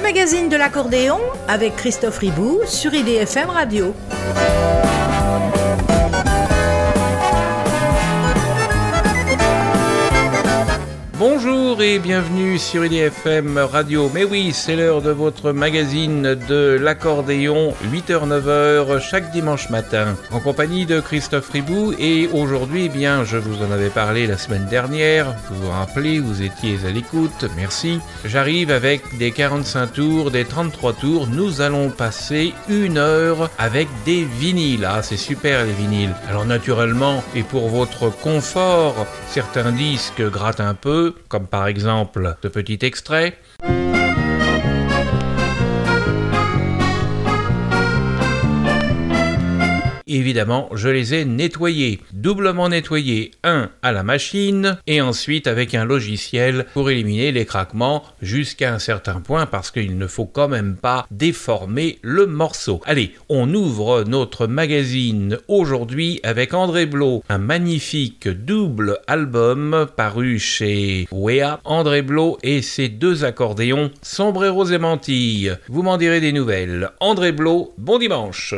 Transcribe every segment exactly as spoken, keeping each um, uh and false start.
magazine de l'accordéon avec Christophe Ribou sur I D F M Radio. Bonjour et bienvenue sur I D F M Radio. Mais oui, c'est l'heure de votre magazine de l'accordéon, huit heures neuf heures chaque dimanche matin, en compagnie de Christophe Ribou. Et aujourd'hui, eh bien, je vous en avais parlé la semaine dernière, vous vous rappelez, vous étiez à l'écoute, merci. J'arrive avec des quarante-cinq tours, des trente-trois tours, nous allons passer une heure avec des vinyles. Ah, c'est super les vinyles. Alors naturellement, et pour votre confort, certains disques grattent un peu, comme par exemple ce petit extrait. Évidemment, je les ai nettoyés, doublement nettoyés, un à la machine et ensuite avec un logiciel pour éliminer les craquements jusqu'à un certain point parce qu'il ne faut quand même pas déformer le morceau. Allez, on ouvre notre magazine aujourd'hui avec André Blot, un magnifique double album paru chez W E A. André Blot et ses deux accordéons, Sombreros et Mantilles. Vous m'en direz des nouvelles. André Blot, bon dimanche.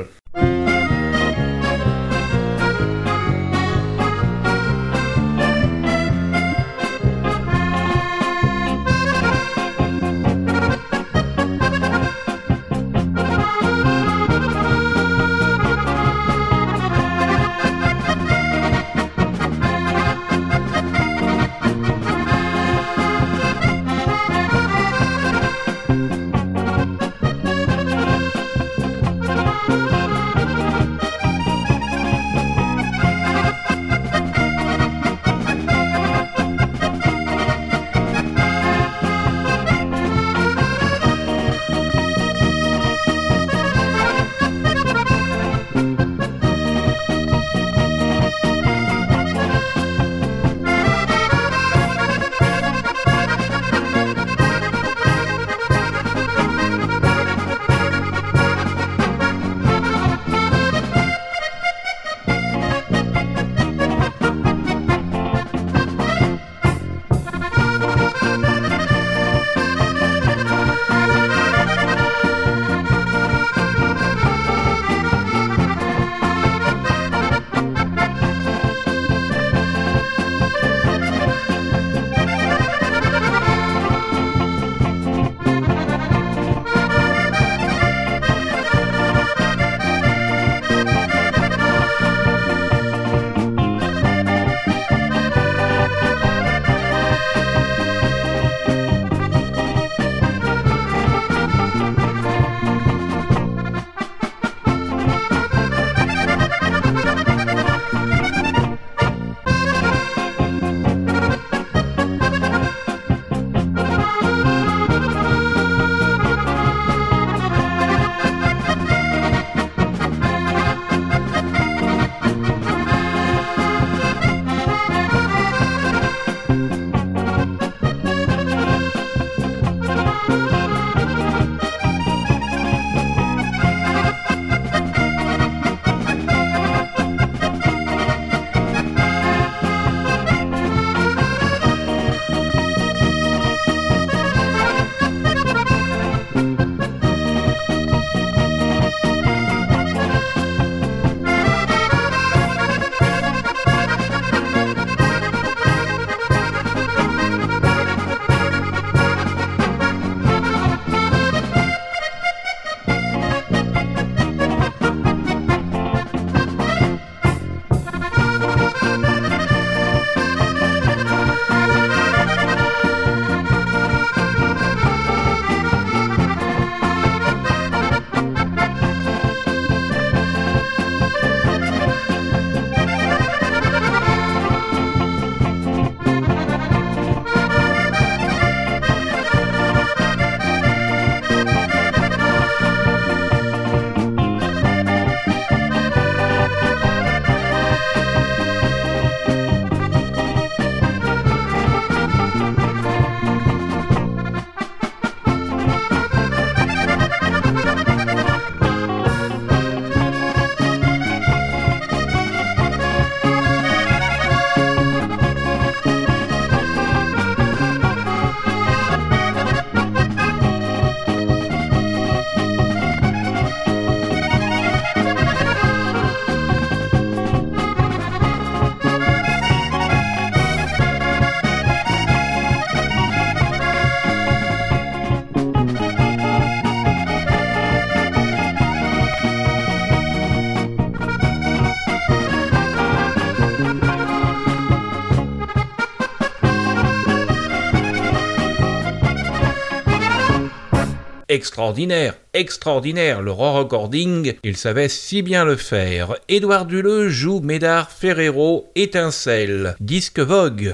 extraordinaire, extraordinaire, le raw recording, il savait si bien le faire. Édouard Duleux joue Médard Ferrero, Étincelle, disque Vogue.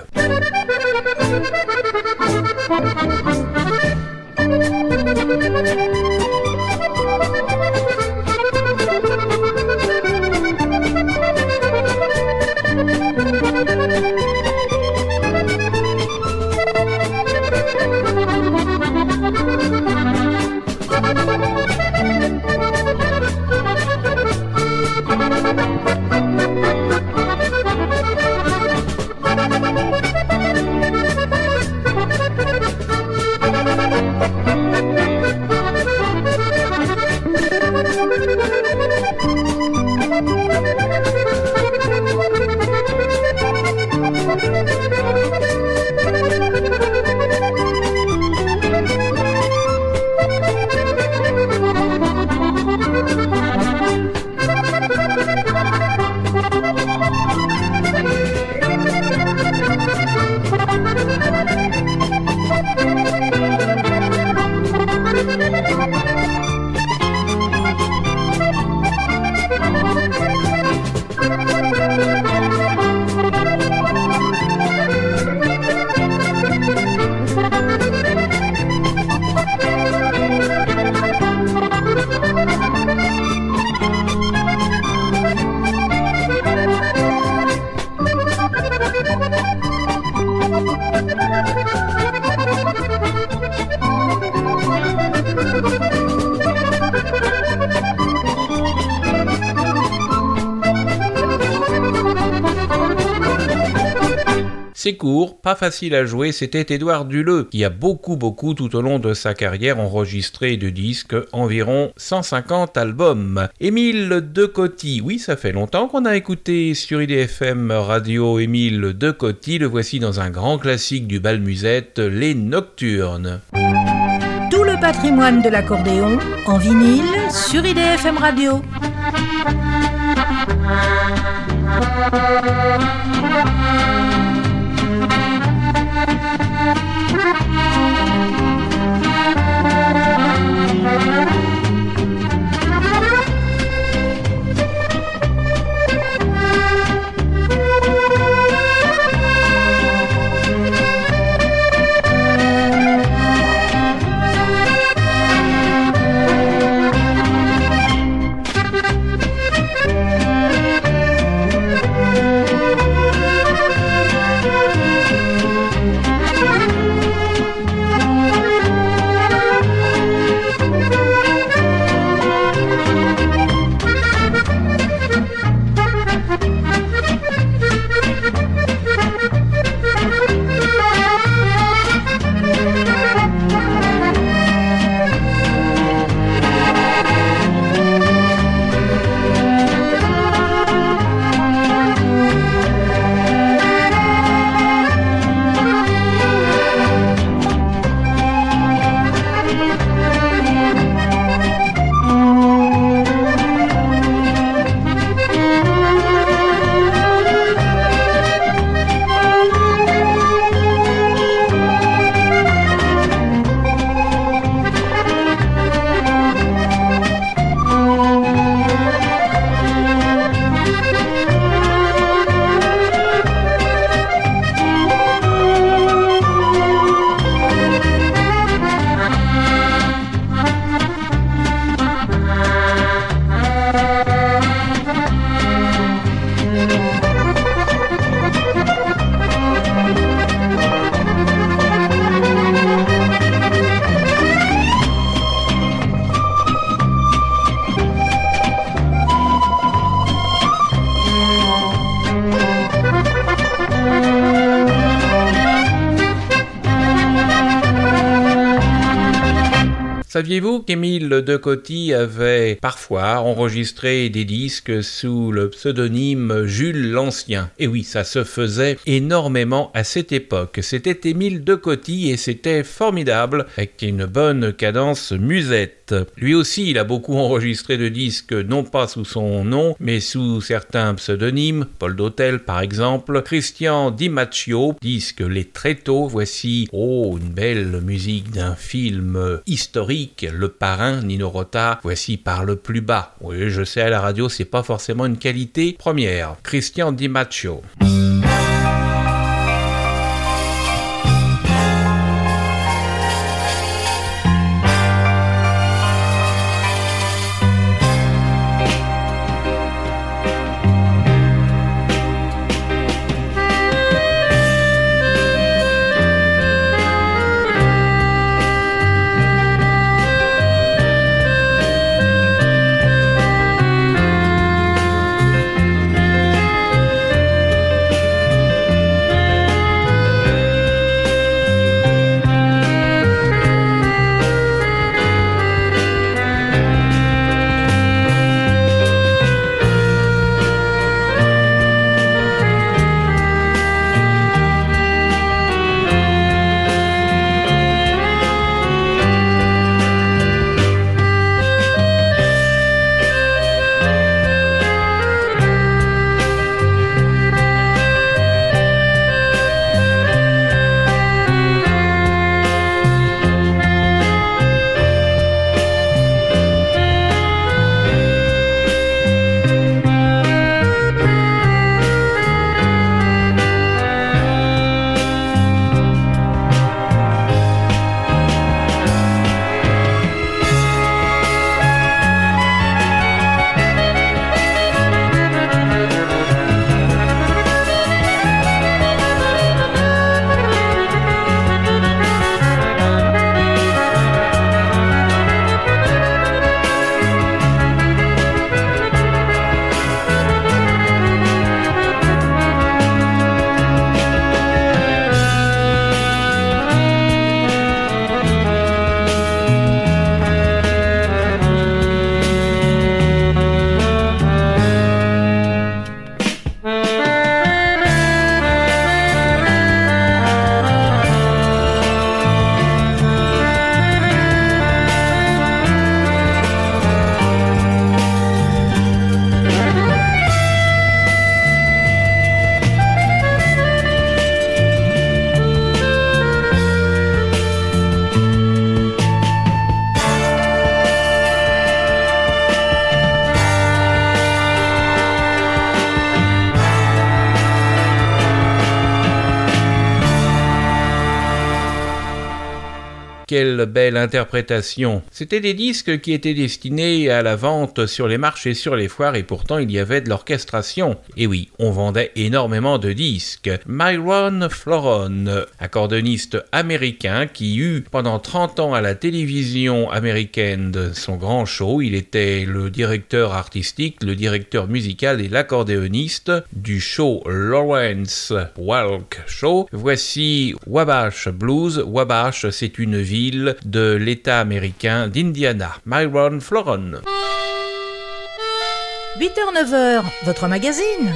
C'est court, pas facile à jouer, c'était Édouard Duleux qui a beaucoup beaucoup tout au long de sa carrière enregistré de disques, environ cent cinquante albums. Émile Decoty, oui ça fait longtemps qu'on a écouté sur I D F M Radio Émile Decoty, le voici dans un grand classique du bal musette, Les Nocturnes. Tout le patrimoine de l'accordéon en vinyle sur I D F M Radio. Saviez-vous qu'Émile Decoty avait parfois enregistré des disques sous le pseudonyme Jules l'Ancien? Et oui, ça se faisait énormément à cette époque. C'était Émile Decoty et c'était formidable, avec une bonne cadence musette. Lui aussi, il a beaucoup enregistré de disques, non pas sous son nom, mais sous certains pseudonymes, Paul d'Hôtel par exemple, Christian Di Macchio, disque Les Tréteaux, voici, oh, une belle musique d'un film historique, Jamaïque, le parrain Nino Rota, voici Parle plus bas. Oui, je sais, à la radio, c'est pas forcément une qualité première. Christian Di Maccio. Quelle belle interprétation! C'était des disques qui étaient destinés à la vente sur les marchés, sur les foires, et pourtant il y avait de l'orchestration. Et oui, on vendait énormément de disques. Myron Floron, accordéoniste américain qui eut pendant trente ans à la télévision américaine son grand show. Il était le directeur artistique, le directeur musical et l'accordéoniste du show Lawrence Welk Show. Voici Wabash Blues. Wabash, c'est une ville de l'État américain d'Indiana. Myron Floron. huit heures neuf heures, votre magazine.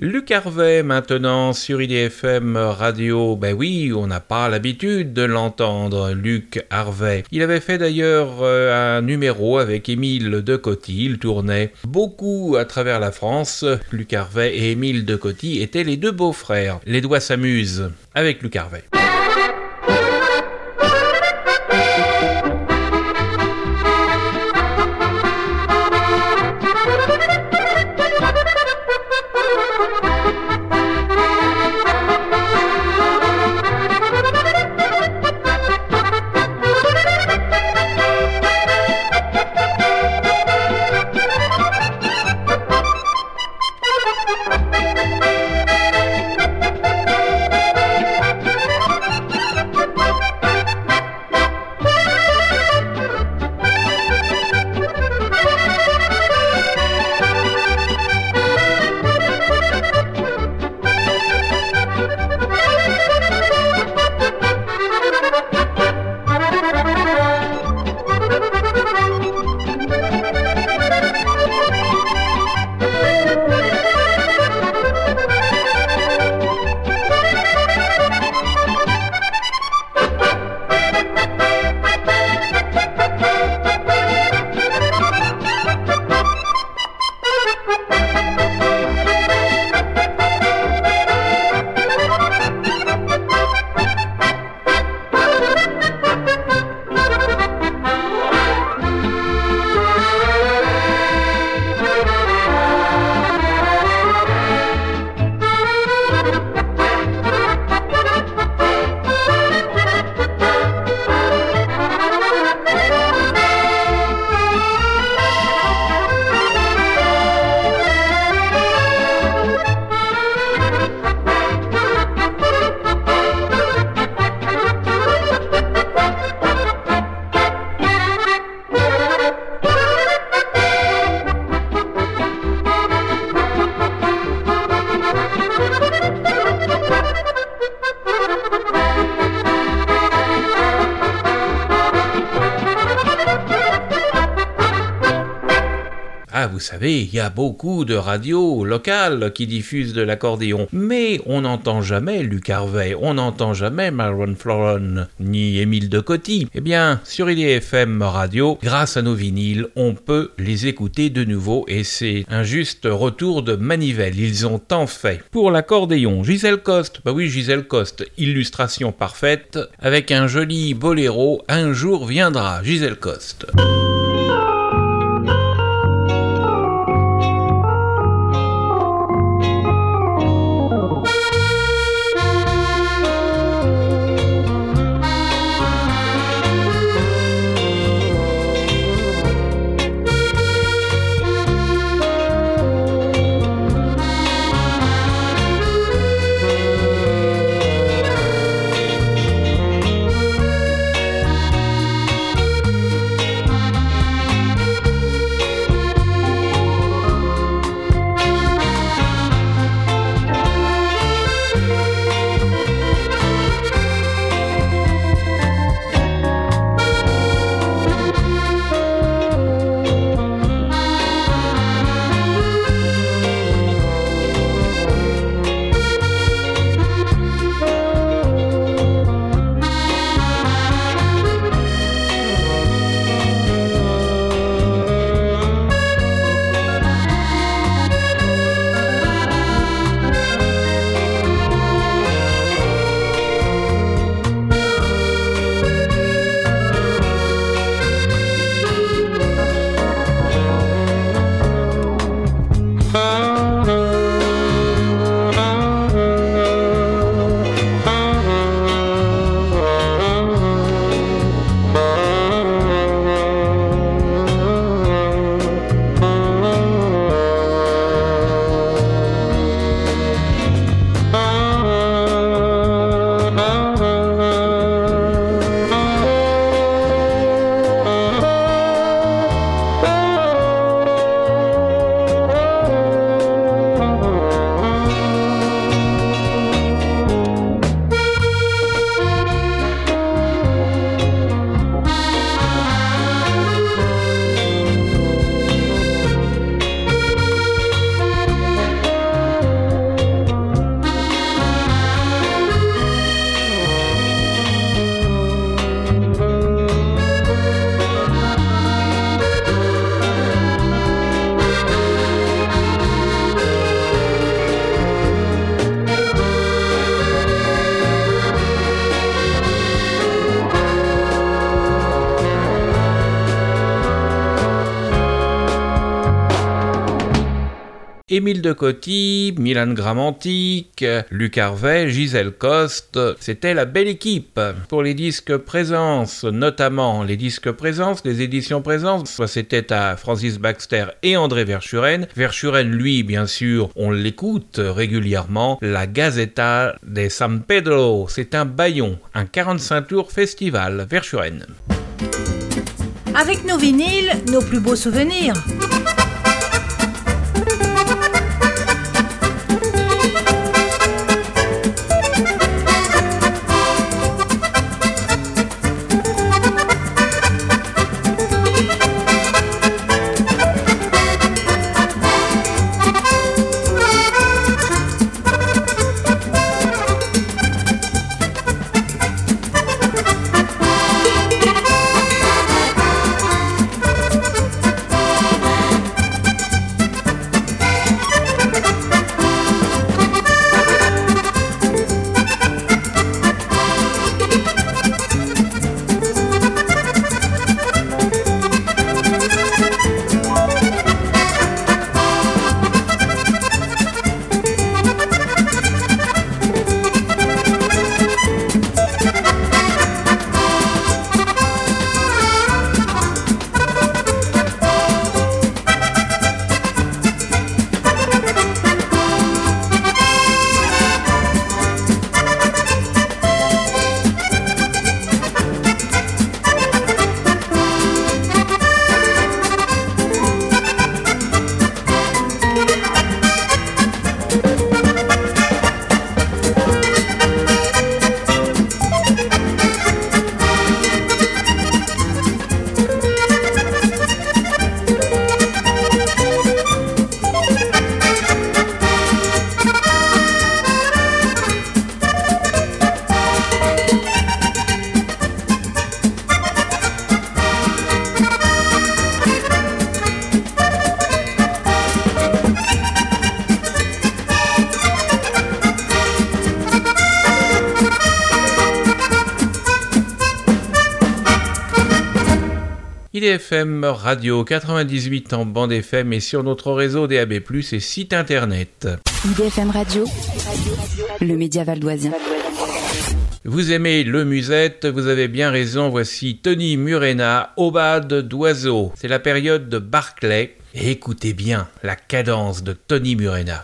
Luc Harvey maintenant sur I D F M Radio. Ben oui, on n'a pas l'habitude de l'entendre, Luc Harvey. Il avait fait d'ailleurs euh, un numéro avec Émile Decoty, il tournait beaucoup à travers la France. Luc Harvey et Émile Decoty étaient les deux beaux-frères. Les doigts s'amusent avec Luc Harvey. Vous savez, il y a beaucoup de radios locales qui diffusent de l'accordéon, mais on n'entend jamais Luc Harvey, on n'entend jamais Myron Floren, ni Émile Decoty. Eh bien, sur I D F M Radio, grâce à nos vinyles, on peut les écouter de nouveau et c'est un juste retour de manivelle, ils ont tant fait. Pour l'accordéon, Gisèle Coste, bah oui Gisèle Coste, illustration parfaite, avec un joli boléro, Un jour viendra, Gisèle Coste. Émile de Coty, Milan Gramantic, Luc Harvey, Gisèle Coste. C'était la belle équipe. Pour les disques Présence, notamment les disques Présence, les éditions Présence, soit c'était à Francis Baxter et André Verschuren. Verschuren, lui, bien sûr, on l'écoute régulièrement. La Gazeta de San Pedro, c'est un baillon, un quarante-cinq tours festival. Verschuren. Avec nos vinyles, nos plus beaux souvenirs. I D F M Radio quatre-vingt-dix-huit en bande F M et sur notre réseau D A B plus, et site internet. I D F M Radio, le média valdoisien. Vous aimez le musette, vous avez bien raison, voici Tony Murena, Aubade d'oiseaux. C'est la période de Barclay, et écoutez bien la cadence de Tony Murena.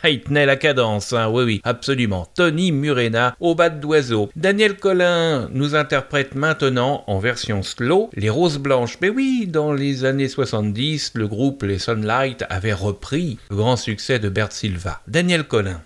il tenait la cadence, hein, oui oui, absolument. Tony Murena au bat d'oiseau. Daniel Colin nous interprète maintenant en version slow les Roses Blanches. Mais oui, dans les années soixante-dix, le groupe Les Sunlight avait repris le grand succès de Bert Silva. Daniel Colin.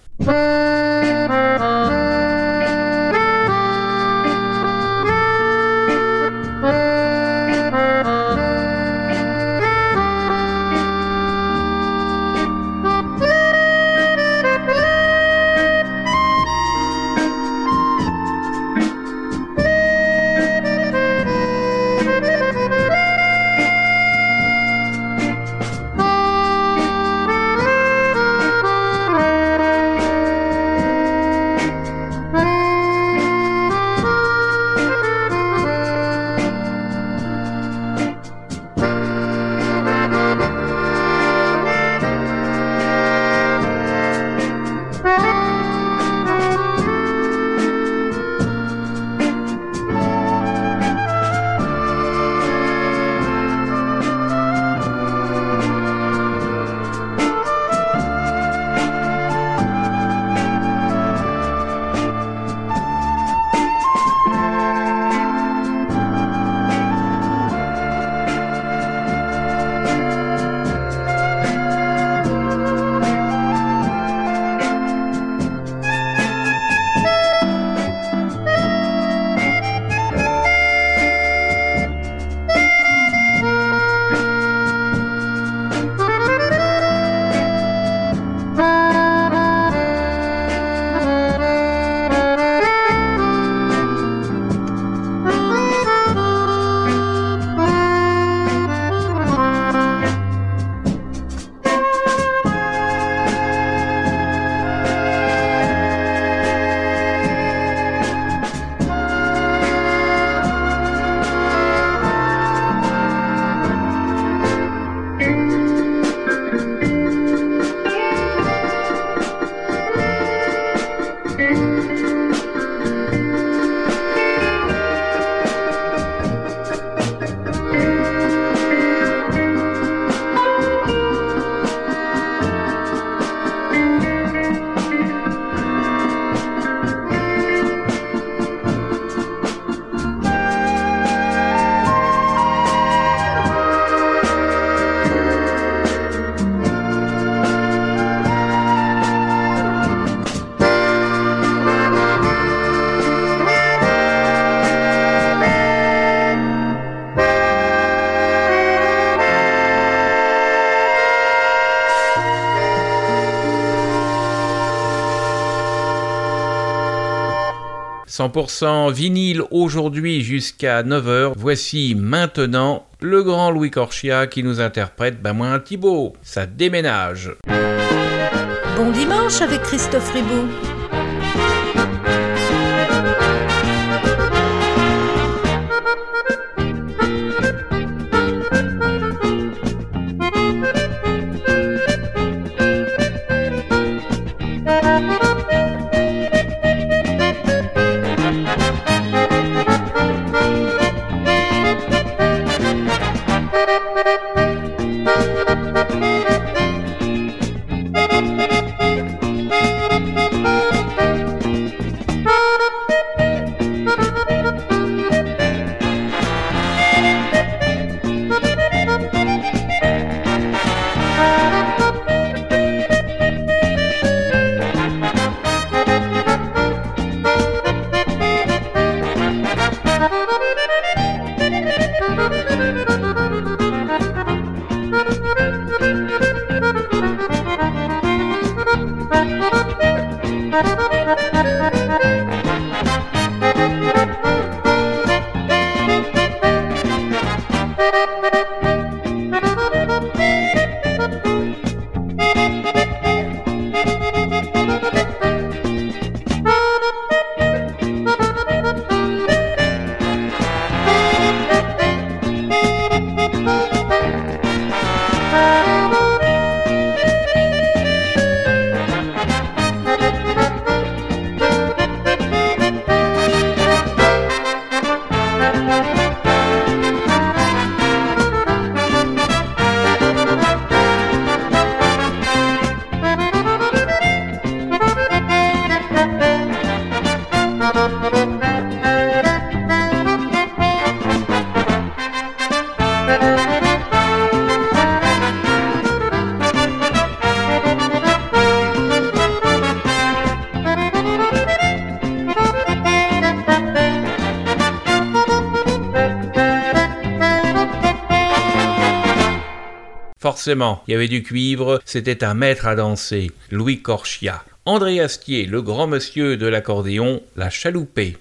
cent pour cent vinyle aujourd'hui jusqu'à neuf heures. Voici maintenant le grand Louis Corchia qui nous interprète Ben moins Thibaut. Ça déménage. Bon dimanche avec Christophe Riboud. Thank you. Forcément, il y avait du cuivre, c'était un maître à danser, Louis Corchia. André Astier, le grand monsieur de l'accordéon, l'a chaloupé.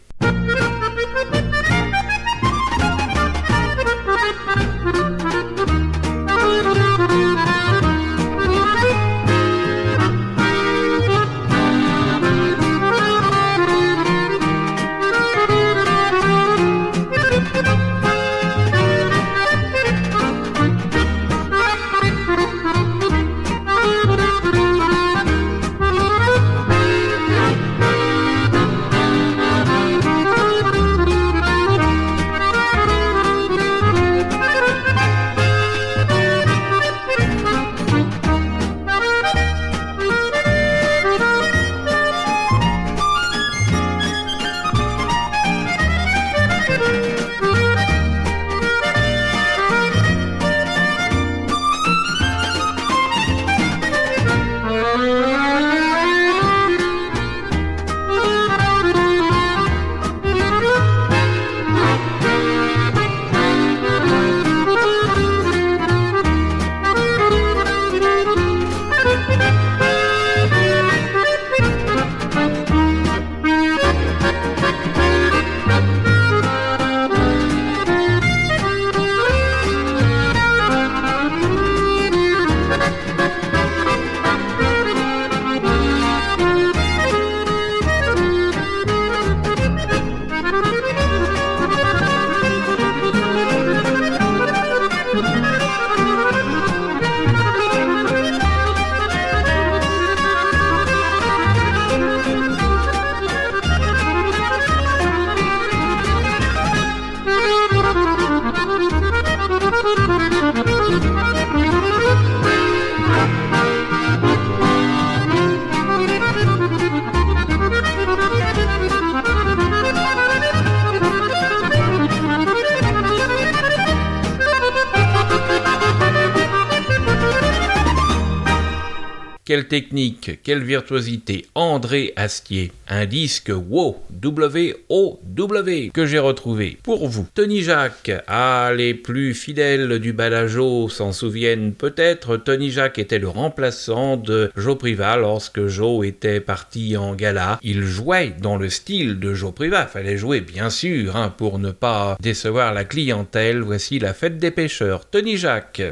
Quelle technique, quelle virtuosité, André Astier. Un disque wow, W O W, que j'ai retrouvé pour vous. Tony Jacques, ah, les plus fidèles du Badajo s'en souviennent peut-être. Tony Jacques était le remplaçant de Joe Privat lorsque Joe était parti en gala. Il jouait dans le style de Joe Privat, fallait jouer bien sûr, hein, pour ne pas décevoir la clientèle. Voici la fête des pêcheurs, Tony Jacques.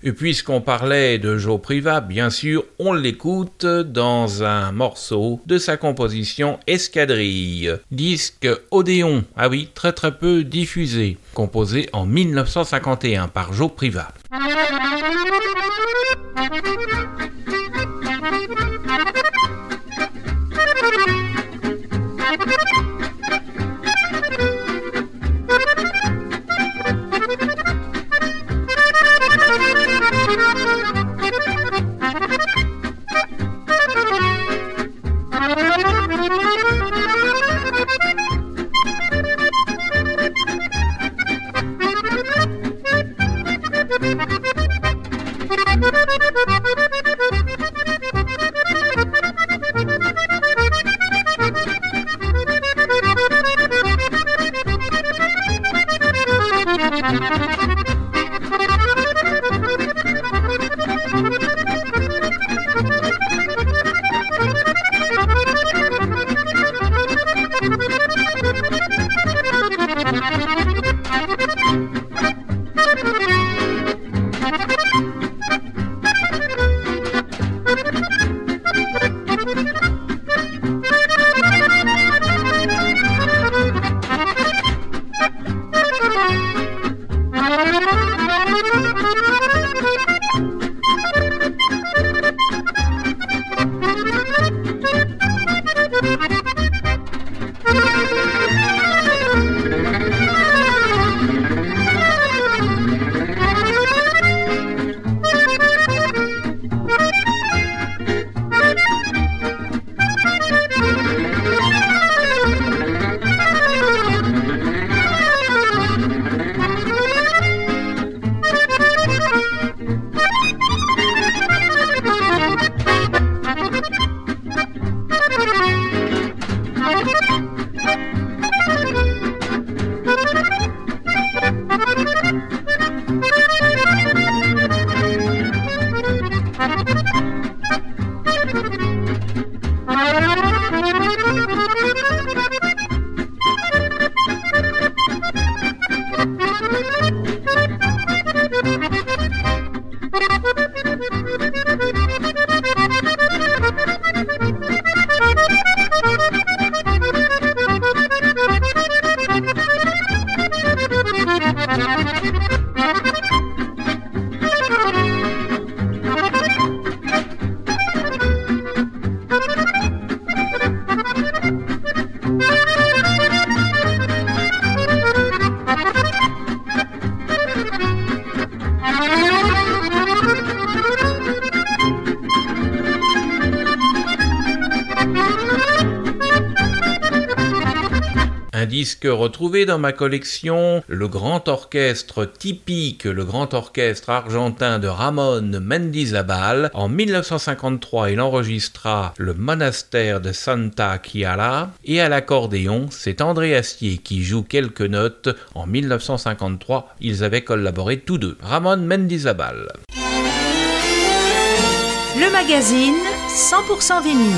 Et puisqu'on parlait de Joe Privat, bien sûr, on l'écoute dans un morceau de sa composition Escadrille, disque Odéon, ah oui, très très peu diffusé, composé en mille neuf cent cinquante et un par Joe Privat. Disque retrouvé dans ma collection, le grand orchestre typique, le grand orchestre argentin de Ramón Mendizábal. En mille neuf cent cinquante-trois, il enregistra le monastère de Santa Chiara et à l'accordéon, c'est André Astier qui joue quelques notes. En mille neuf cent cinquante-trois, ils avaient collaboré tous deux. Ramón Mendizábal. Le magazine cent pour cent vinyle.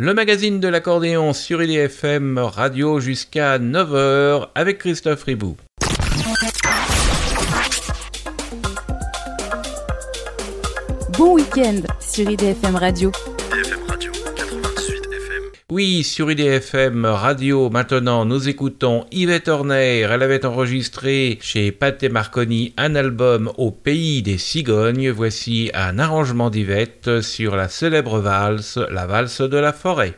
Le magazine de l'accordéon sur I D F M Radio jusqu'à neuf heures avec Christophe Ribou. Bon week-end sur I D F M Radio. I D F M Radio quatre-vingt-dix-huit F M. Oui, sur I D F M Radio, maintenant, nous écoutons Yvette Horner. Elle avait enregistré chez Pat et Marconi un album Au pays des cigognes. Voici un arrangement d'Yvette sur la célèbre valse, la valse de la forêt.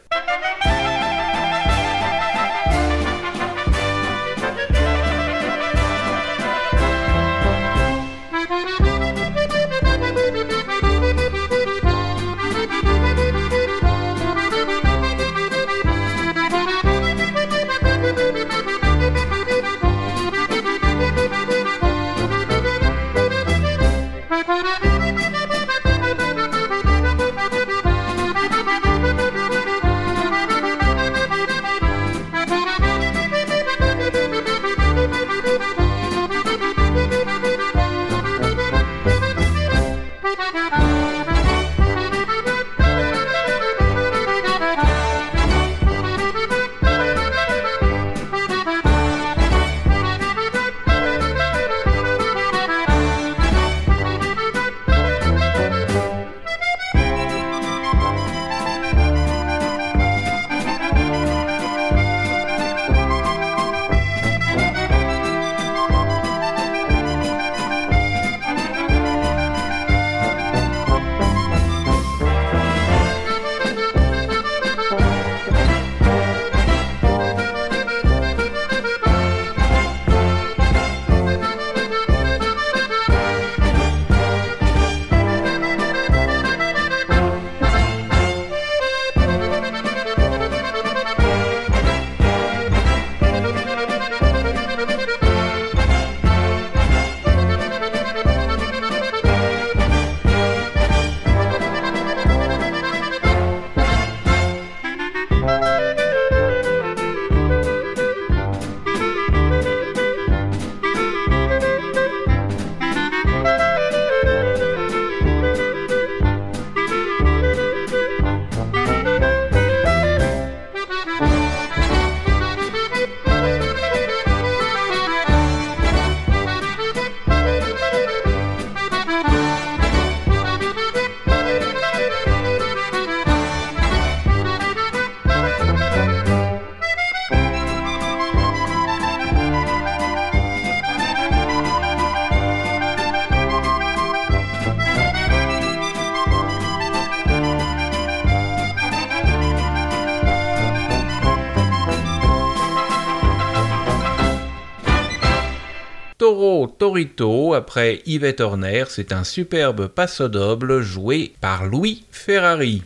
Toro Torito, après Yvette Horner, c'est un superbe passo doble joué par Louis Ferrari.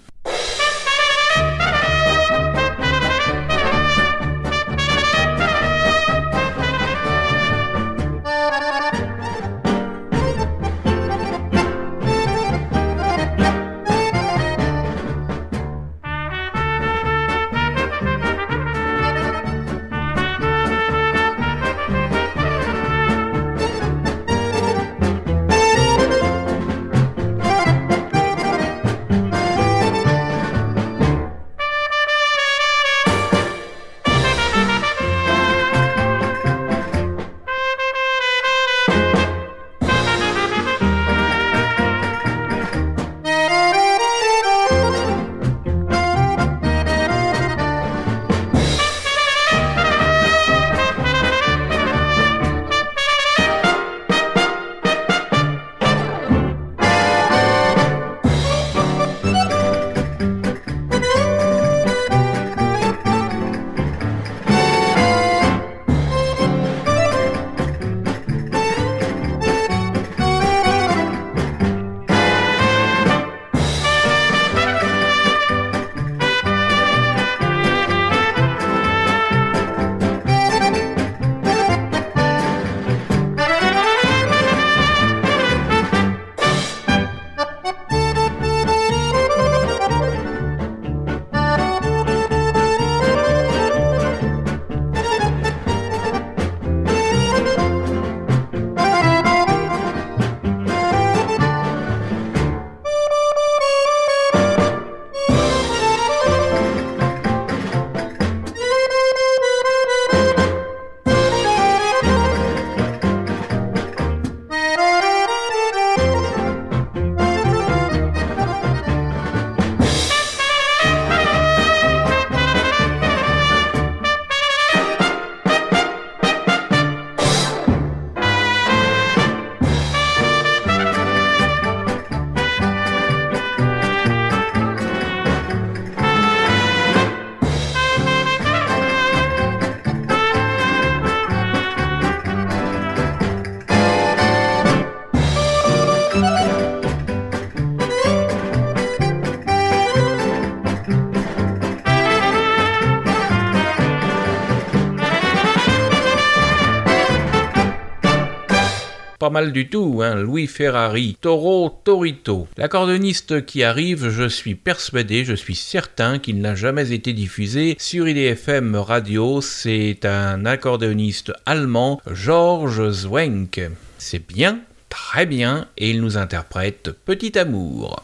pas mal du tout, hein, Louis Ferrari, Toro Torito. L'accordéoniste qui arrive, je suis persuadé, je suis certain qu'il n'a jamais été diffusé sur I D F M Radio. C'est un accordéoniste allemand, George Zwenck. C'est bien, très bien, et il nous interprète Petit Amour.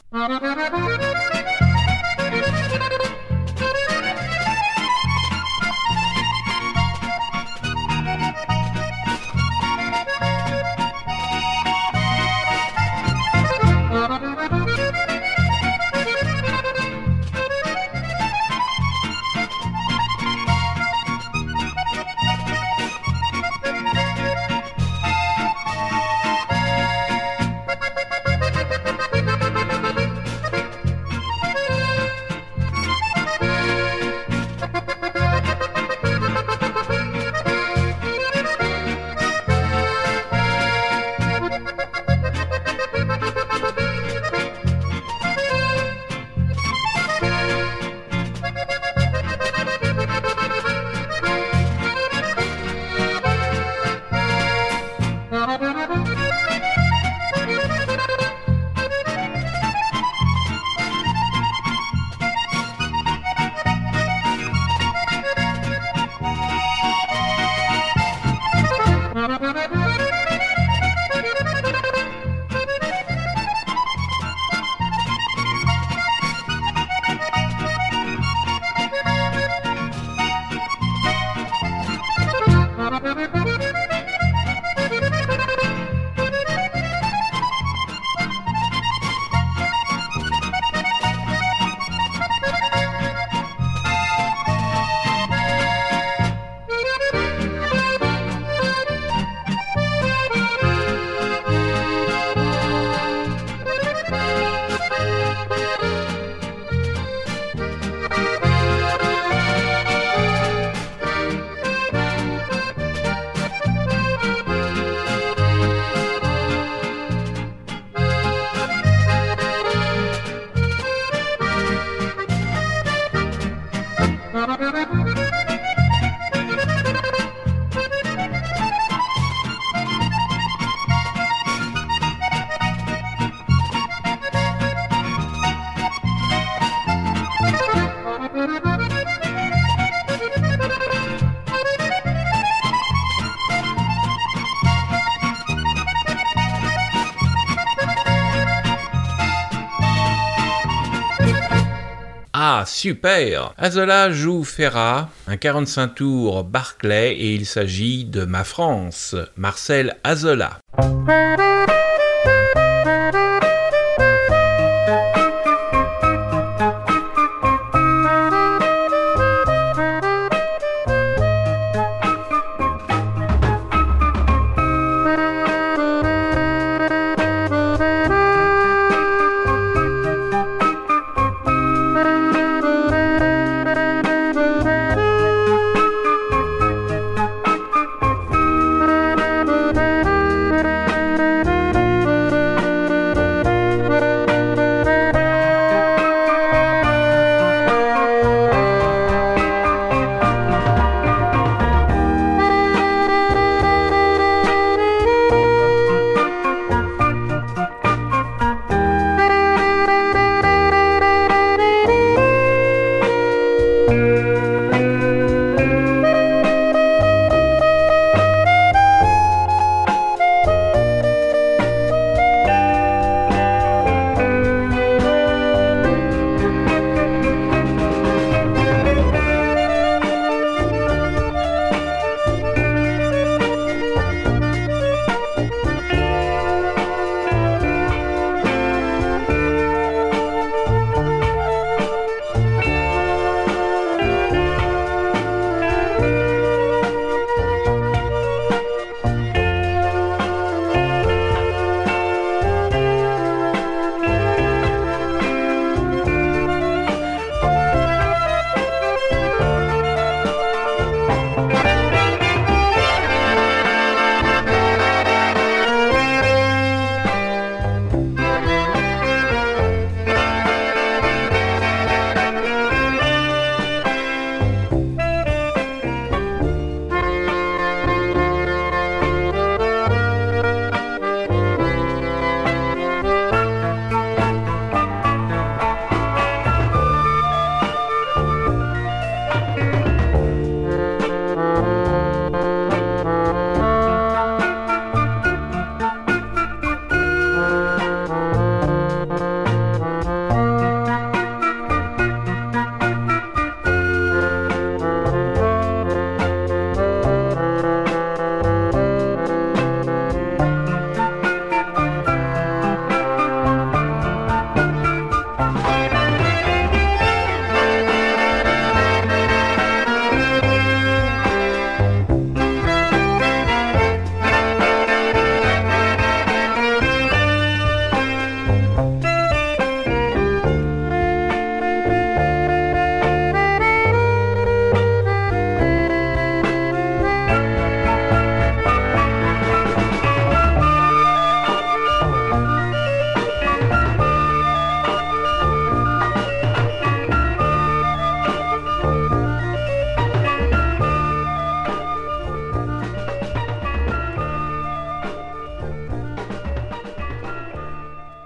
Ah, super! Azola joue Ferrat, un quarante-cinq tours Barclay, et il s'agit de Ma France, Marcel Azola.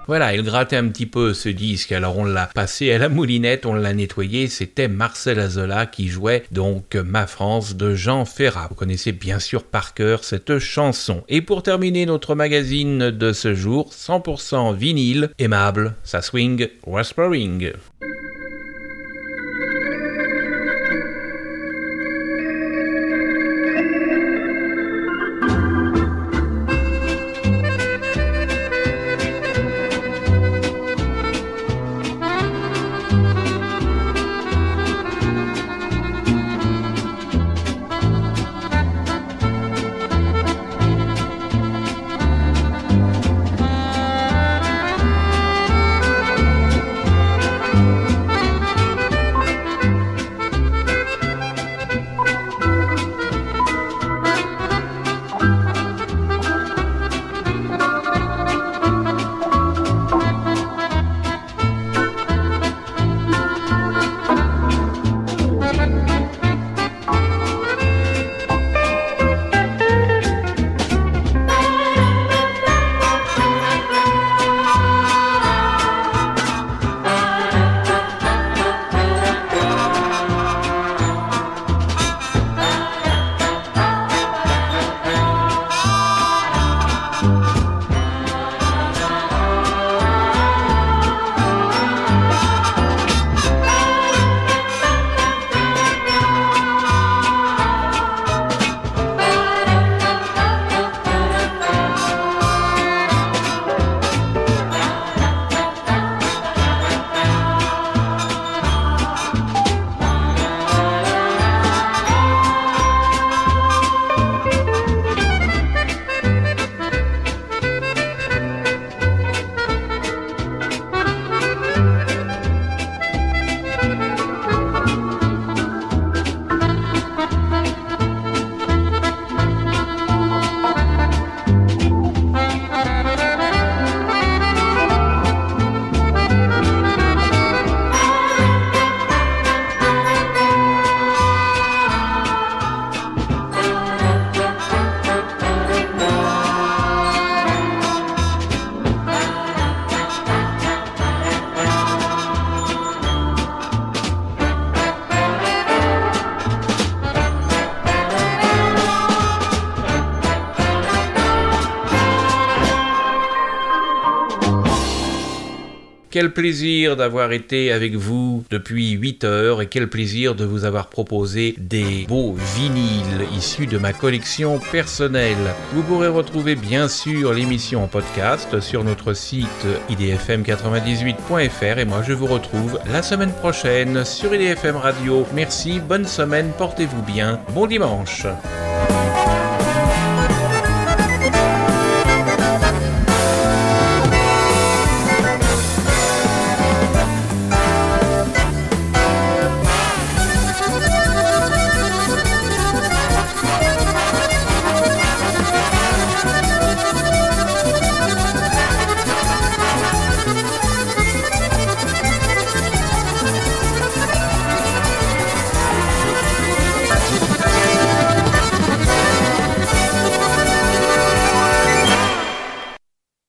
Voilà, il grattait un petit peu ce disque, alors on l'a passé à la moulinette, on l'a nettoyé, c'était Marcel Azola qui jouait donc Ma France de Jean Ferrat. Vous connaissez bien sûr par cœur cette chanson. Et pour terminer notre magazine de ce jour, cent pour cent vinyle, aimable, ça swing, whispering. Quel plaisir d'avoir été avec vous depuis huit heures et quel plaisir de vous avoir proposé des beaux vinyles issus de ma collection personnelle. Vous pourrez retrouver bien sûr l'émission en podcast sur notre site i d f m quatre-vingt-dix-huit point f r et moi je vous retrouve la semaine prochaine sur I D F M Radio. Merci, bonne semaine, portez-vous bien, bon dimanche.